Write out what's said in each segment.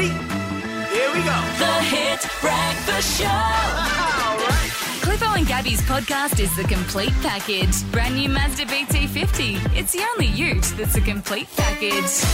Ready? Here we go. The Hit Breakfast Show. All right. Cliffo and Gabby's podcast is the complete package. Brand new Mazda BT50. It's the only ute that's a complete package.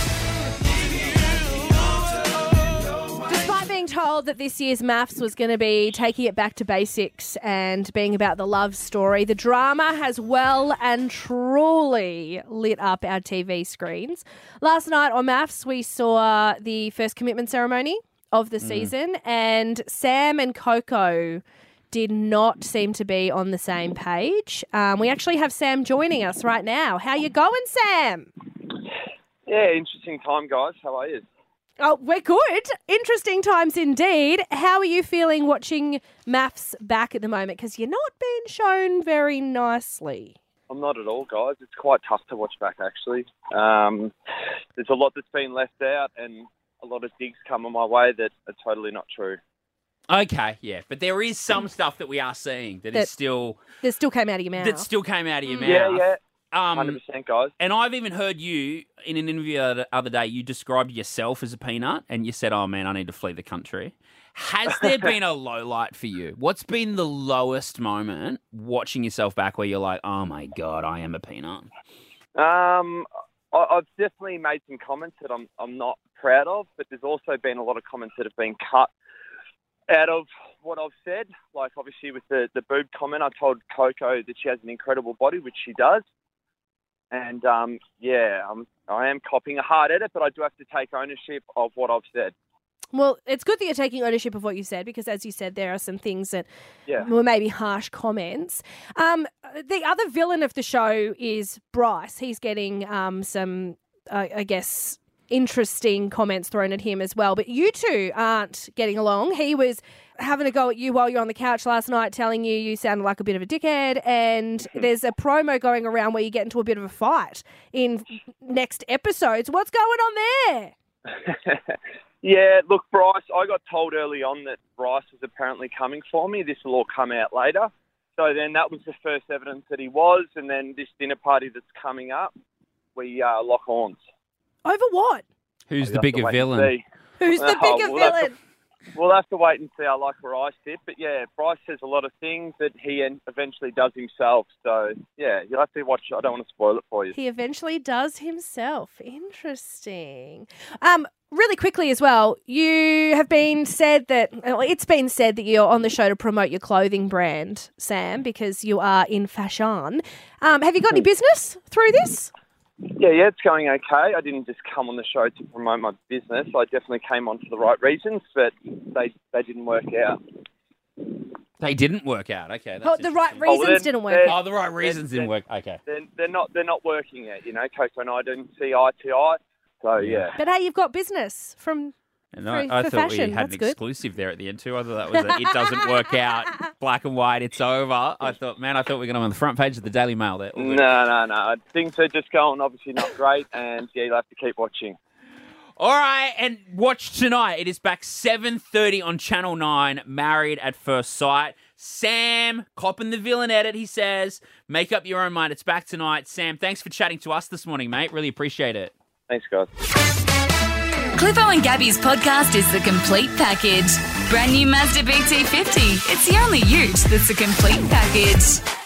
Despite being told that this year's maths was going to be taking it back to basics and being about the love story, the drama has well and truly lit up our TV screens. Last night on maths, we saw the first commitment ceremony of the season, and Sam and Coco did not seem to be on the same page. We actually have Sam joining us right now. How you going, Sam? Yeah, interesting time, guys. How are you? Oh, we're good. Interesting times indeed. How are you feeling watching maths back at the moment? Because you're not being shown very nicely. I'm not at all, guys. It's quite tough to watch back, actually. There's a lot that's been left out and a lot of digs coming my way that are totally not true. Okay, yeah, but there is some stuff that we are seeing that still came out of your mouth. That still came out of your mouth. Yeah. 100%, guys. And I've even heard you, in an interview the other day, you described yourself as a peanut and you said, oh, man, I need to flee the country. Has there been a low light for you? What's been the lowest moment watching yourself back where you're like, oh, my God, I am a peanut? I've definitely made some comments that I'm not proud of, but there's also been a lot of comments that have been cut out of what I've said. Like, obviously, with the boob comment, I told Coco that she has an incredible body, which she does. And, I am copying a hard edit, but I do have to take ownership of what I've said. Well, it's good that you're taking ownership of what you said because, as you said, there are some things that were maybe harsh comments. The other villain of the show is Bryce. He's getting some, I guess, interesting comments thrown at him as well. But you two aren't getting along. He was having a go at you while you're on the couch last night, telling you sounded like a bit of a dickhead, and there's a promo going around where you get into a bit of a fight in next episodes. What's going on there? Yeah, look, Bryce, I got told early on that Bryce was apparently coming for me. This will all come out later. So then that was the first evidence that he was, and then this dinner party that's coming up, we lock horns. Over what? Who's the bigger villain? Who's the bigger villain? We'll have to wait and see. I like where I sit. But, yeah, Bryce says a lot of things that he eventually does himself. So, yeah, you'll have to watch. I don't want to spoil it for you. He eventually does himself. Interesting. Really quickly as well, it's been said that you're on the show to promote your clothing brand, Sam, because you are in fashion. Have you got any business through this? Yeah, it's going okay. I didn't just come on the show to promote my business. I definitely came on for the right reasons, but they didn't work out. They didn't work out. Okay, the right reasons didn't work out. Oh, the right reasons didn't work. Okay, they're not working yet. You know, Coco and I didn't see eye to eye. So yeah. But hey, you've got business from. I thought fashion. we had That's an good. exclusive there at the end too. I thought that was it doesn't work out, black and white, it's over. I thought we were going to be on the front page of the Daily Mail there. No. Things are just going obviously not great, and yeah, you'll have to keep watching. All right, and watch tonight. It is back 7:30 on Channel 9, Married at First Sight. Sam, copping the villain edit, he says. Make up your own mind. It's back tonight. Sam, thanks for chatting to us this morning, mate. Really appreciate it. Thanks, guys. Cliffo and Gabby's podcast is the complete package. Brand new Mazda BT50. It's the only ute that's a complete package.